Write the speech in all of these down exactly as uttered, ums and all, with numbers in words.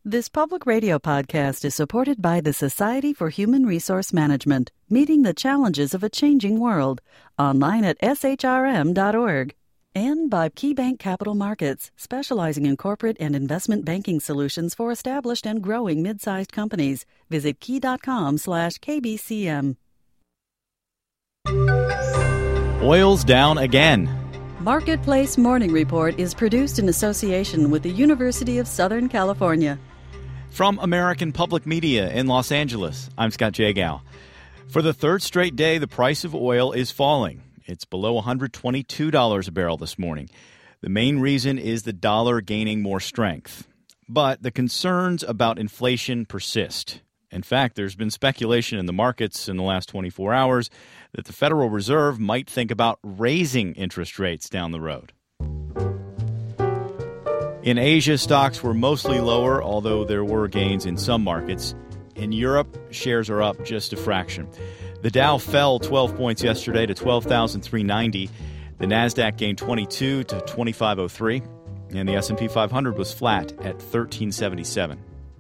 This public radio podcast is supported by the Society for Human Resource Management, meeting the challenges of a changing world, online at s h r m dot org. And by KeyBank Capital Markets, specializing in corporate and investment banking solutions for established and growing mid-sized companies. Visit key.com slash KBCM. Oil's down again. Marketplace Morning Report is produced in association with the University of Southern California. From American Public Media in Los Angeles, I'm Scott Jagow. For the third straight day, the price of oil is falling. It's below one hundred twenty-two dollars a barrel this morning. The main reason is the dollar gaining more strength. But the concerns about inflation persist. In fact, there's been speculation in the markets in the last twenty-four hours that the Federal Reserve might think about raising interest rates down the road. In Asia, stocks were mostly lower, although there were gains in some markets. In Europe, shares are up just a fraction. The Dow fell twelve points yesterday to twelve thousand three hundred ninety. The Nasdaq gained twenty-two to twenty-five oh three, and the S and P five hundred was flat at thirteen seventy-seven.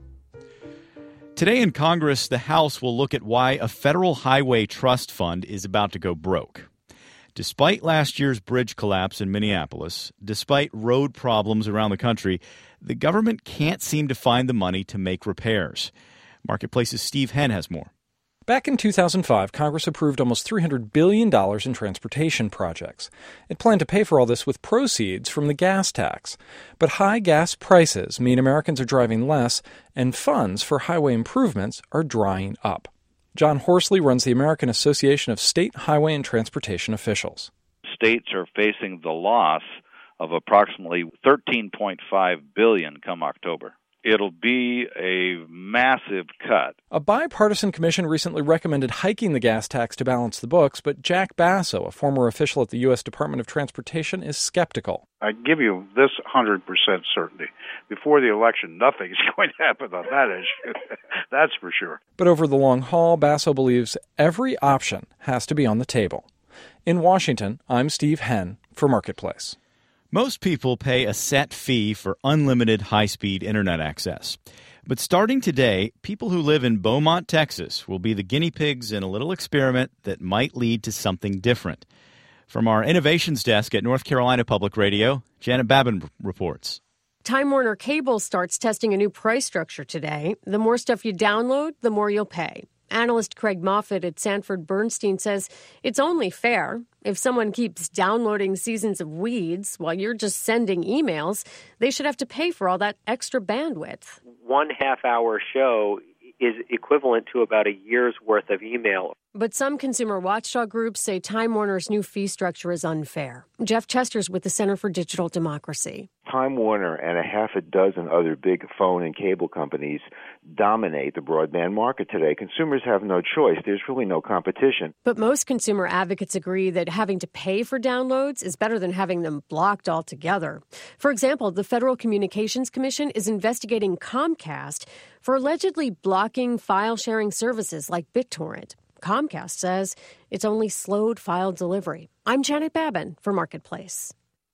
Today in Congress, the House will look at why a federal highway trust fund is about to go broke. Despite last year's bridge collapse in Minneapolis, despite road problems around the country, the government can't seem to find the money to make repairs. Marketplace's Steve Henn has more. Back in two thousand five, Congress approved almost three hundred billion dollars in transportation projects. It planned to pay for all this with proceeds from the gas tax. But high gas prices mean Americans are driving less, and funds for highway improvements are drying up. John Horsley runs the American Association of State Highway and Transportation Officials. States are facing the loss of approximately thirteen point five billion dollars come October. It'll be a massive cut. A bipartisan commission recently recommended hiking the gas tax to balance the books, but Jack Basso, a former official at the U S Department of Transportation, is skeptical. I give you this one hundred percent certainty. Before the election, nothing's going to happen on that issue. That's for sure. But over the long haul, Basso believes every option has to be on the table. In Washington, I'm Steve Henn for Marketplace. Most people pay a set fee for unlimited high-speed internet access. But starting today, people who live in Beaumont, Texas, will be the guinea pigs in a little experiment that might lead to something different. From our innovations desk at North Carolina Public Radio, Janet Babin reports. Time Warner Cable starts testing a new price structure today. The more stuff you download, the more you'll pay. Analyst Craig Moffett at Sanford Bernstein says it's only fair. If someone keeps downloading seasons of Weeds while you're just sending emails, they should have to pay for all that extra bandwidth. One half-hour show is equivalent to about a year's worth of email. But some consumer watchdog groups say Time Warner's new fee structure is unfair. Jeff Chester's with the Center for Digital Democracy. Time Warner and a half a dozen other big phone and cable companies dominate the broadband market today. Consumers have no choice. There's really no competition. But most consumer advocates agree that having to pay for downloads is better than having them blocked altogether. For example, the Federal Communications Commission is investigating Comcast for allegedly blocking file-sharing services like BitTorrent. Comcast says it's only slowed file delivery. I'm Janet Babin for Marketplace.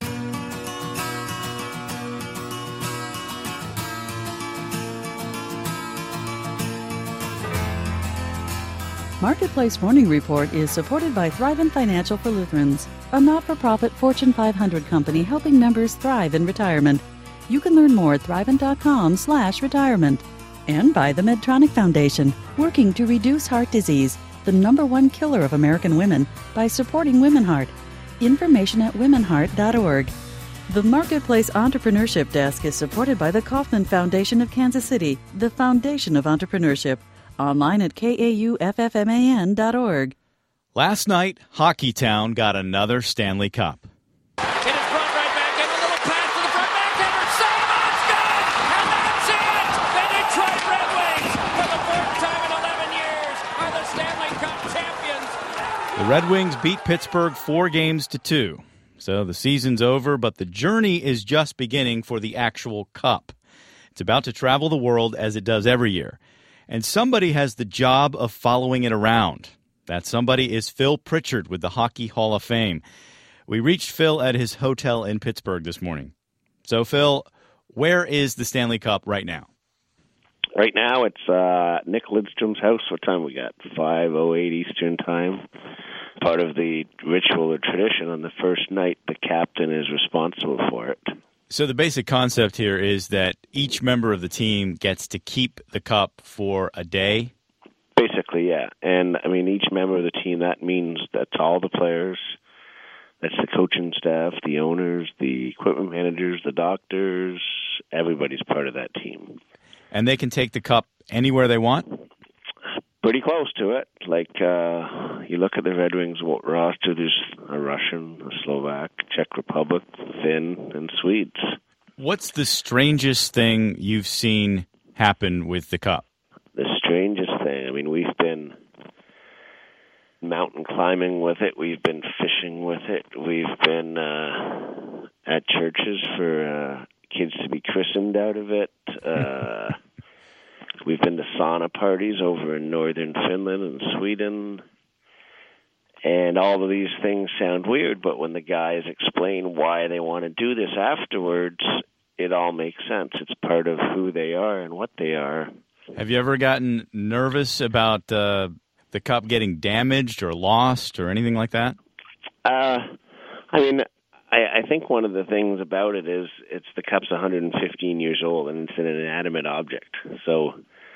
Marketplace Morning Report is supported by Thrivent Financial for Lutherans, a not-for-profit Fortune five hundred company helping members thrive in retirement. You can learn more at thrivent.com slash retirement. And by the Medtronic Foundation, working to reduce heart disease, the number one killer of American women, by supporting Women Heart. Information at women heart dot org. The Marketplace Entrepreneurship Desk is supported by the Kauffman Foundation of Kansas City, the foundation of entrepreneurship. Online at K A U F F M A N dot org. Last night, Hockeytown got another Stanley Cup. It is brought right back in, a little pass to the front backhander, save on Scott, and that's it! The Detroit Red Wings, for the fourth time in eleven years, are the Stanley Cup champions. The Red Wings beat Pittsburgh four games to two. So the season's over, but the journey is just beginning for the actual cup. It's about to travel the world as it does every year. And somebody has the job of following it around. That somebody is Phil Pritchard with the Hockey Hall of Fame. We reached Phil at his hotel in Pittsburgh this morning. So, Phil, where is the Stanley Cup right now? Right now, it's uh, Nick Lidstrom's house. What time we got? five oh eight Eastern Time. Part of the ritual or tradition on the first night, the captain is responsible for it. So the basic concept here is that each member of the team gets to keep the cup for a day? Basically, yeah. And, I mean, each member of the team, that means that's all the players. That's the coaching staff, the owners, the equipment managers, the doctors. Everybody's part of that team. And they can take the cup anywhere they want? Pretty close to it. Like, uh, you look at the Red Wings roster, there's a Russian, a Slovak, Czech Republic, Finn, and Swedes. What's the strangest thing you've seen happen with the cup? The strangest thing? I mean, we've been mountain climbing with it. We've been fishing with it. We've been uh, at churches for uh, kids to be christened out of it. Uh, we've been to sauna parties over in northern Finland and Sweden. And all of these things sound weird, but when the guys explain why they want to do this afterwards, it all makes sense. It's part of who they are and what they are. Have you ever gotten nervous about uh, the cup getting damaged or lost or anything like that? Uh, I mean, I, I think one of the things about it is it's the cup's one hundred fifteen years old and it's an inanimate object. So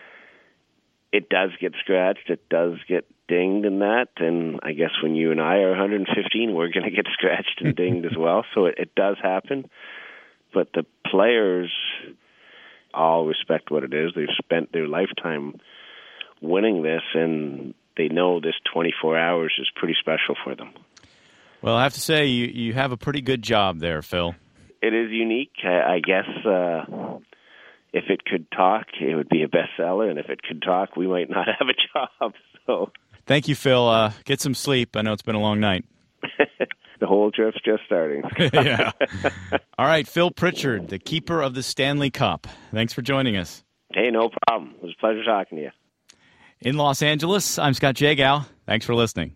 it does get scratched, it does get dinged in that, and I guess when you and I are one hundred fifteen, we're going to get scratched and dinged as well. So it, it does happen. But the players all respect what it is. They've spent their lifetime winning this, and they know this twenty-four hours is pretty special for them. Well, I have to say, you, you have a pretty good job there, Phil. It is unique. I, I guess uh, if it could talk, it would be a bestseller, and if it could talk, we might not have a job. So, thank you, Phil. Uh, get some sleep. I know it's been a long night. The whole trip's just starting. Yeah. All right, Phil Pritchard, the keeper of the Stanley Cup. Thanks for joining us. Hey, no problem. It was a pleasure talking to you. In Los Angeles, I'm Scott Jagow. Thanks for listening.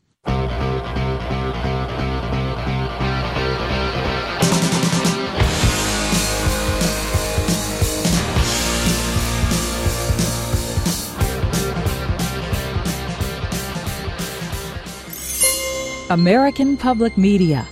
American Public Media.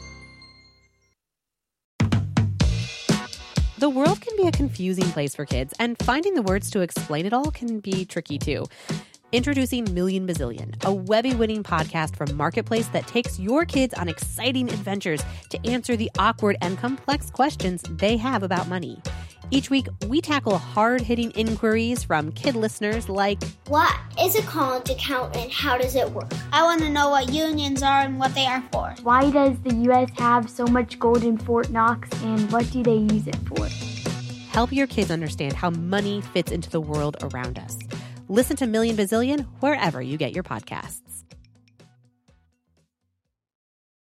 The world can be a confusing place for kids, and finding the words to explain it all can be tricky too. Introducing Million Bazillion, a Webby-winning podcast from Marketplace that takes your kids on exciting adventures to answer the awkward and complex questions they have about money. Each week, we tackle hard-hitting inquiries from kid listeners like, what is a college account and how does it work? I want to know what unions are and what they are for. Why does the U S have so much gold in Fort Knox and what do they use it for? Help your kids understand how money fits into the world around us. Listen to Million Bazillion wherever you get your podcasts.